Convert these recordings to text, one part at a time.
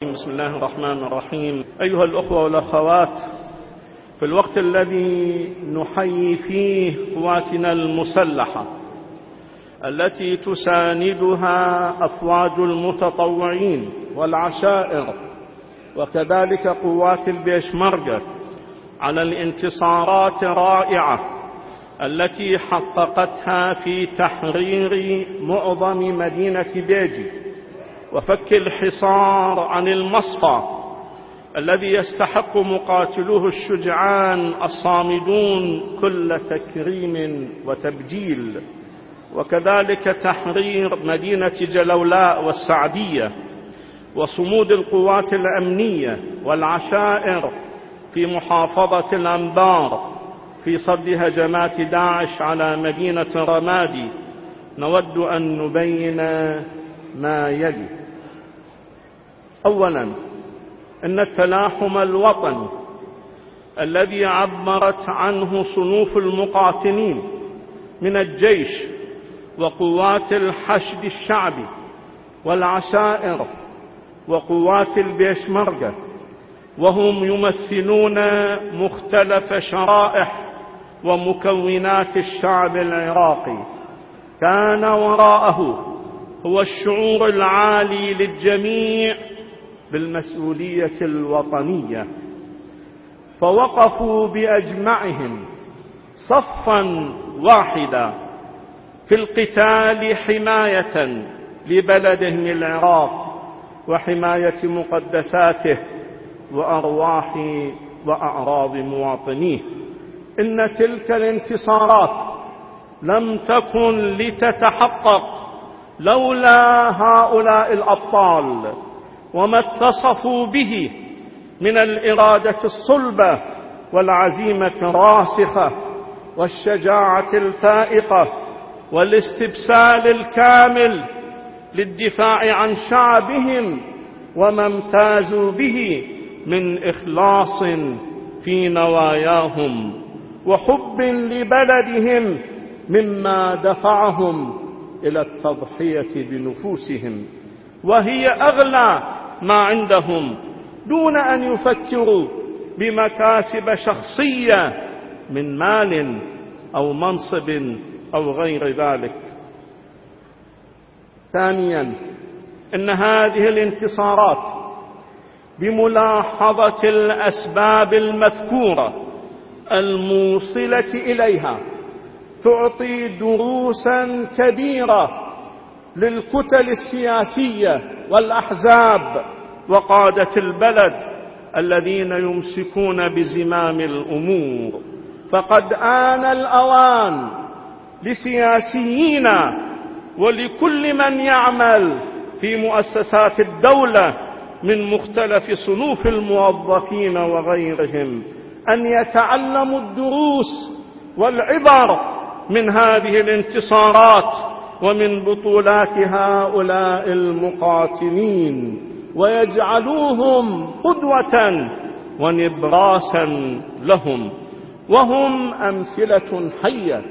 الرجيم. بسم الله الرحمن الرحيم. أيها الأخوة والأخوات، في الوقت الذي نحيي فيه قواتنا المسلحة التي تساندها أفواج المتطوعين والعشائر وكذلك قوات البيشمركة على الانتصارات الرائعة التي حققتها في تحرير معظم مدينة بيجي وفك الحصار عن المصفى الذي يستحق مقاتلوه الشجعان الصامدون كل تكريم وتبجيل، وكذلك تحرير مدينة جلولاء والسعدية وصمود القوات الأمنية والعشائر في محافظة الأنبار في صد هجمات داعش على مدينة رمادي، نود أن نبين ما يلي. أولا، إن التلاحم الوطني الذي عبرت عنه صنوف المقاتلين من الجيش وقوات الحشد الشعبي والعشائر وقوات البيشمركة، وهم يمثلون مختلف شرائح ومكونات الشعب العراقي، كان وراءه هو الشعور العالي للجميع بالمسؤولية الوطنية، فوقفوا بأجمعهم صفا واحدا في القتال حماية لبلدهم العراق وحماية مقدساته وأرواح وأعراض مواطنيه. إن تلك الانتصارات لم تكن لتتحقق لولا هؤلاء الأبطال وما اتصفوا به من الإرادة الصلبة والعزيمة الراسخة والشجاعة الفائقة والاستبسال الكامل للدفاع عن شعبهم وما امتازوا به من إخلاص في نواياهم وحب لبلدهم مما دفعهم إلى التضحية بنفوسهم، وهي أغلى ما عندهم، دون أن يفكروا بمكاسب شخصية من مال أو منصب أو غير ذلك. ثانيا، إن هذه الانتصارات بملاحظة الأسباب المذكورة الموصلة إليها تعطي دروسا كبيرة للكتل السياسية والأحزاب وقادة البلد الذين يمسكون بزمام الأمور. فقد آن الأوان لسياسيين ولكل من يعمل في مؤسسات الدولة من مختلف صنوف الموظفين وغيرهم أن يتعلموا الدروس والعبر من هذه الانتصارات ومن بطولات هؤلاء المقاتلين، ويجعلوهم قدوة ونبراسا لهم، وهم أمثلة حية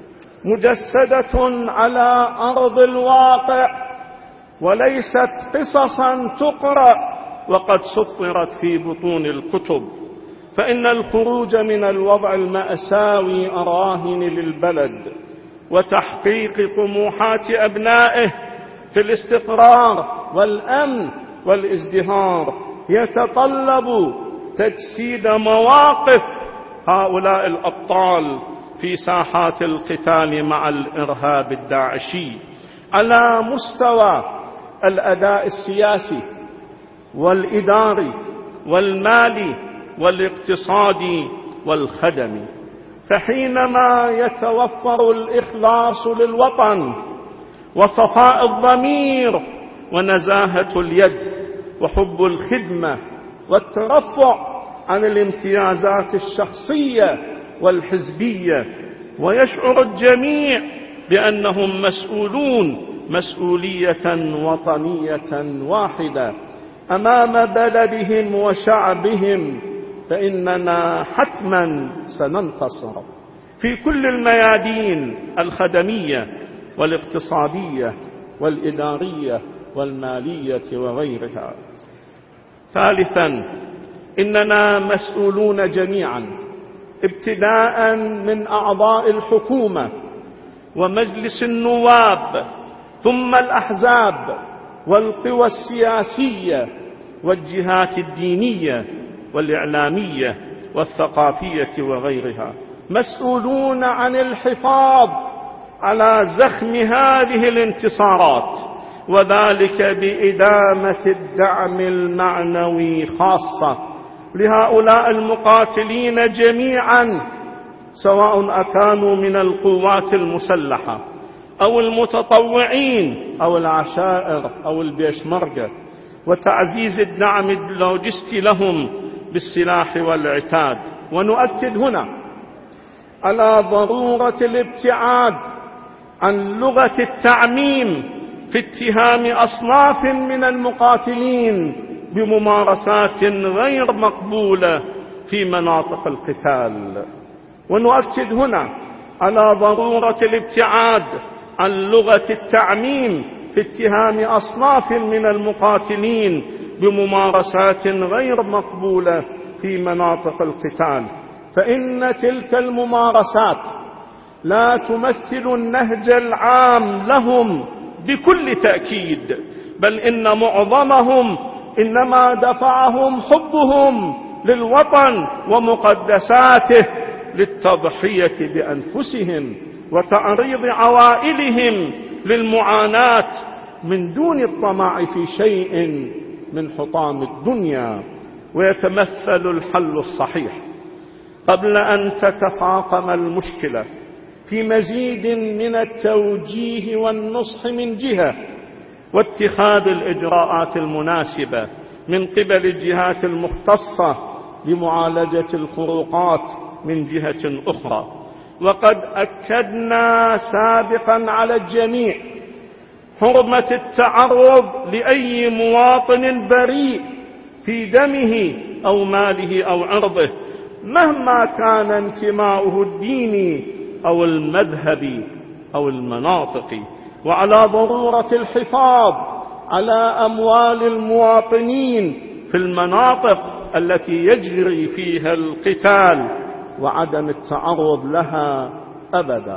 مجسدة على أرض الواقع وليست قصصا تقرأ وقد سطرت في بطون الكتب. فإن الخروج من الوضع المأساوي الراهن للبلد وتحقيق طموحات أبنائه في الاستقرار والأمن والازدهار يتطلب تجسيد مواقف هؤلاء الأبطال في ساحات القتال مع الإرهاب الداعشي على مستوى الأداء السياسي والإداري والمالي والاقتصادي والخدمي. فحينما يتوفر الإخلاص للوطن وصفاء الضمير ونزاهة اليد وحب الخدمة والترفع عن الامتيازات الشخصية والحزبية، ويشعر الجميع بأنهم مسؤولون مسؤولية وطنية واحدة أمام بلدهم وشعبهم، فإننا حتما سننتصر في كل الميادين الخدمية والاقتصادية والإدارية والمالية وغيرها. ثالثا، إننا مسؤولون جميعا، ابتداء من أعضاء الحكومة ومجلس النواب، ثم الأحزاب والقوى السياسية والجهات الدينية والإعلامية والثقافية وغيرها، مسؤولون عن الحفاظ على زخم هذه الانتصارات، وذلك بإدامة الدعم المعنوي خاصة لهؤلاء المقاتلين جميعا، سواء أكانوا من القوات المسلحة أو المتطوعين أو العشائر أو البيشمركة، وتعزيز الدعم اللوجستي لهم بالسلاح والعتاد. ونؤكد هنا على ضرورة الابتعاد عن لغة التعميم في اتهام أصناف من المقاتلين بممارسات غير مقبولة في مناطق القتال. ونؤكد هنا على ضرورة الابتعاد عن لغة التعميم في اتهام أصناف من المقاتلين بممارسات غير مقبولة في مناطق القتال، فإن تلك الممارسات لا تمثل النهج العام لهم بكل تأكيد، بل إن معظمهم إنما دفعهم حبهم للوطن ومقدساته للتضحية بأنفسهم وتعريض عوائلهم للمعاناة من دون الطمع في شيء من حطام الدنيا. ويتمثل الحل الصحيح قبل أن تتفاقم المشكلة في مزيد من التوجيه والنصح من جهة، واتخاذ الإجراءات المناسبة من قبل الجهات المختصة لمعالجة الخروقات من جهة أخرى. وقد أكدنا سابقا على الجميع حرمة التعرض لأي مواطن بريء في دمه أو ماله أو عرضه، مهما كان انتماؤه الديني أو المذهبي أو المناطقي، وعلى ضرورة الحفاظ على أموال المواطنين في المناطق التي يجري فيها القتال وعدم التعرض لها أبدا.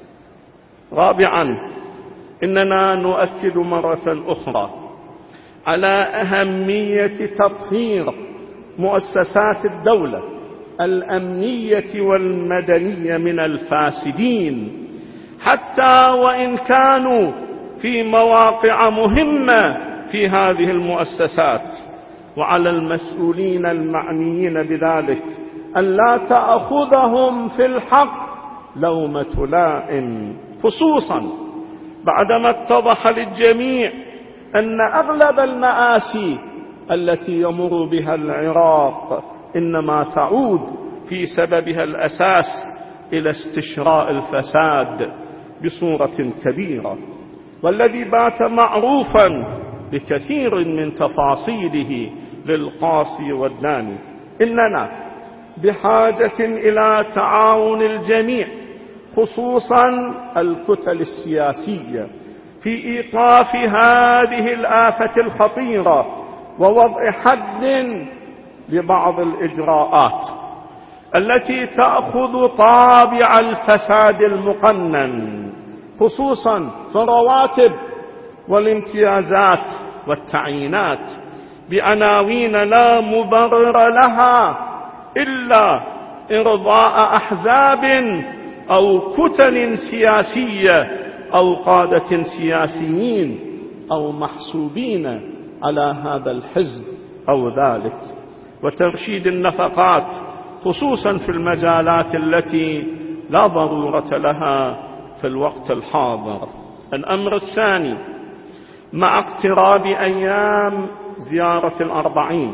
رابعا، إننا نؤكد مرة أخرى على أهمية تطهير مؤسسات الدولة الأمنية والمدنية من الفاسدين، حتى وإن كانوا في مواقع مهمة في هذه المؤسسات. وعلى المسؤولين المعنيين بذلك أن لا تأخذهم في الحق لومة لائم، خصوصا بعدما اتضح للجميع أن أغلب المآسي التي يمر بها العراق إنما تعود في سببها الأساس إلى استشراء الفساد بصورة كبيرة، والذي بات معروفا بكثير من تفاصيله للقاصي والداني. إننا بحاجة إلى تعاون الجميع، خصوصا الكتل السياسية، في إيقاف هذه الآفة الخطيرة ووضع حد لبعض الإجراءات التي تأخذ طابع الفساد المقنن، خصوصا في الرواتب والامتيازات والتعيينات بعناوين لا مبرر لها إلا إرضاء أحزاب أو كتل سياسية أو قادة سياسيين أو محسوبين على هذا الحزب أو ذلك، وترشيد النفقات خصوصا في المجالات التي لا ضرورة لها في الوقت الحاضر. الأمر الثاني، مع اقتراب أيام زيارة الأربعين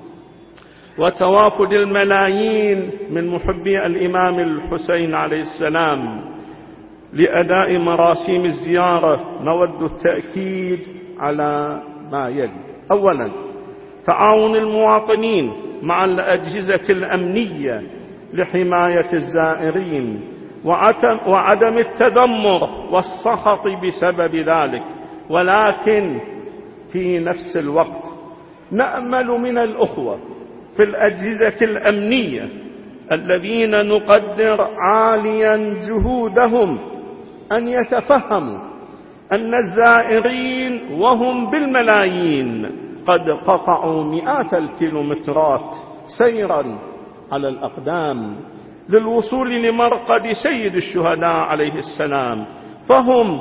وتوافد الملايين من محبي الإمام الحسين عليه السلام لأداء مراسيم الزيارة، نود التأكيد على ما يلي. أولا، تعاون المواطنين مع الأجهزة الأمنية لحماية الزائرين وعدم التذمر والسخط بسبب ذلك، ولكن في نفس الوقت نأمل من الأخوة في الأجهزة الأمنية الذين نقدر عاليا جهودهم أن يتفهموا أن الزائرين وهم بالملايين قد قطعوا مئات الكيلومترات سيرا على الأقدام للوصول لمرقد سيد الشهداء عليه السلام، فهم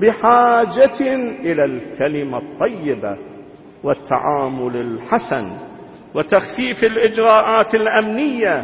بحاجة إلى الكلمة الطيبة والتعامل الحسن وتخفيف الإجراءات الأمنية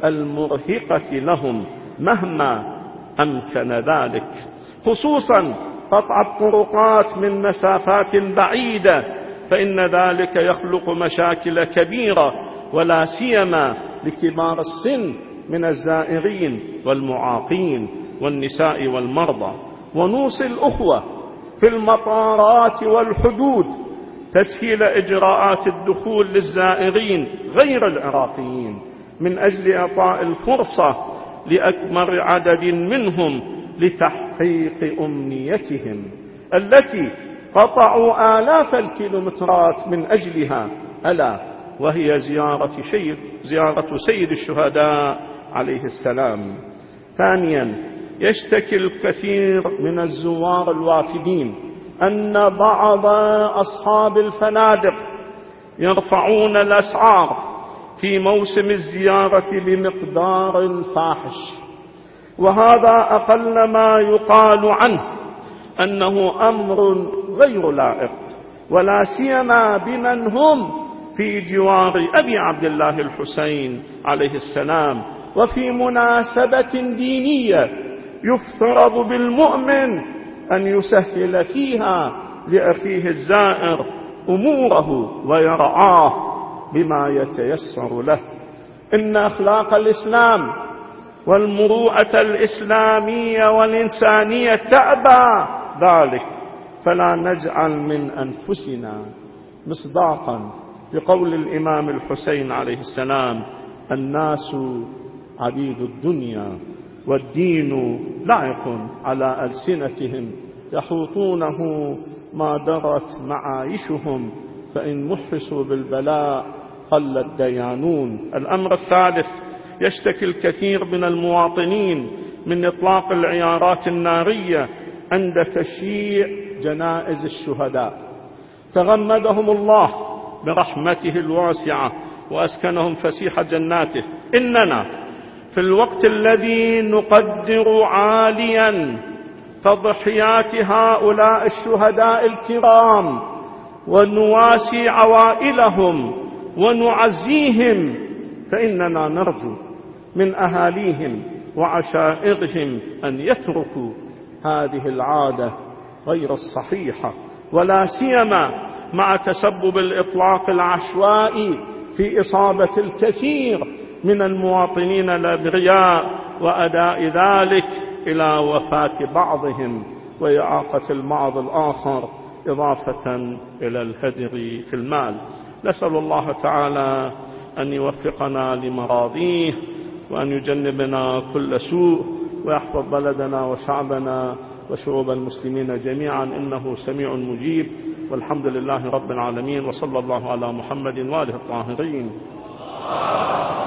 المرهقة لهم مهما أمكن ذلك، خصوصا قطع الطرقات من مسافات بعيدة، فإن ذلك يخلق مشاكل كبيرة ولا سيما لكبار السن من الزائرين والمعاقين والنساء والمرضى. ونوصي الأخوة في المطارات والحدود تسهيل إجراءات الدخول للزائرين غير العراقيين من أجل إعطاء الفرصة لأكبر عدد منهم لتحقيق أمنيتهم التي قطعوا آلاف الكيلومترات من أجلها، ألا وهي زيارة سيد الشهداء عليه السلام. ثانيا، يشتكي الكثير من الزوار الوافدين أن بعض أصحاب الفنادق يرفعون الأسعار في موسم الزيارة بمقدار فاحش، وهذا أقل ما يقال عنه أنه أمر غير لائق، ولا سيما بمن هم في جوار أبي عبد الله الحسين عليه السلام، وفي مناسبة دينية يفترض بالمؤمن أن يسهل فيها لأخيه الزائر أموره ويرعاه بما يتيسر له. إن أخلاق الإسلام والمروءة الإسلامية والإنسانية تأبى ذلك، فلا نجعل من أنفسنا مصداقا بقول الإمام الحسين عليه السلام: الناس عبيد الدنيا والدين لائق على ألسنتهم يحوطونه ما درت معايشهم، فإن محسوا بالبلاء قل الديانون. الأمر الثالث، يشتكي الكثير من المواطنين من إطلاق العيارات النارية عند تشييع جنائز الشهداء، تغمدهم الله برحمته الواسعة وأسكنهم فسيح جناته. إننا في الوقت الذي نقدر عاليا تضحيات هؤلاء الشهداء الكرام ونواسي عوائلهم ونعزيهم، فإننا نرجو من أهاليهم وعشائرهم أن يتركوا هذه العادة غير الصحيحة، ولا سيما مع تسبب الإطلاق العشوائي في إصابة الكثير من المواطنين الأبرياء وأداء ذلك إلى وفاة بعضهم وإعاقة البعض الآخر، إضافة إلى الهدر في المال. نسأل الله تعالى أن يوفقنا لمراضيه وأن يجنبنا كل سوء ويحفظ بلدنا وشعبنا وشعوب المسلمين جميعا، إنه سميع مجيب، والحمد لله رب العالمين، وصلى الله على محمد وآله الطاهرين.